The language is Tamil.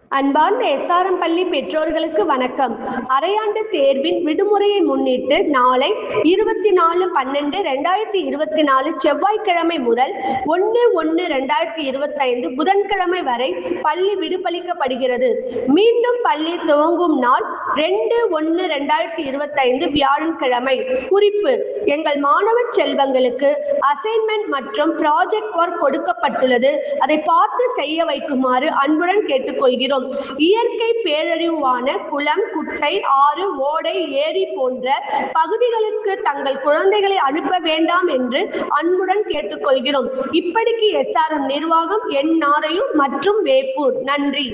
அன்பார்ந்த எஸ்ஆர்எம் பள்ளி பெற்றோர்களுக்கு வணக்கம். அரையாண்டு தேர்வின் விடுமுறையை முன்னிட்டு நாளை 24/12/2024 செவ்வாய்க்கிழமை முதல் 1/1/2025 புதன்கிழமை வரை பள்ளி விடுபளிக்கப்படுகிறது. மீண்டும் பள்ளி துவங்கும் நாள் 2/1/2025 வியாழக்கிழமை. குறிப்பு: எங்கள் மாணவ செல்வங்களுக்கு அசைன்மெண்ட் மற்றும் ப்ராஜெக்ட் ஒர்க் கொடுக்கப்பட்டுள்ளது. அதை பார்த்து செய்ய வைக்குமாறு அன்புடன் கேட்டுக்கொள்கிறோம். இயற்கை பேரழிவான குளம், குட்டை, ஆறு, ஓடை, ஏரி போன்ற பகுதிகளுக்கு தங்கள் குழந்தைகளை அனுப்ப வேண்டாம் என்று அன்புடன் கேட்டுக்கொள்கிறோம். இப்படிக்கு எஸ்ஆர்எம் நிர்வாகம், NRU மற்றும் வேப்பூர். நன்றி.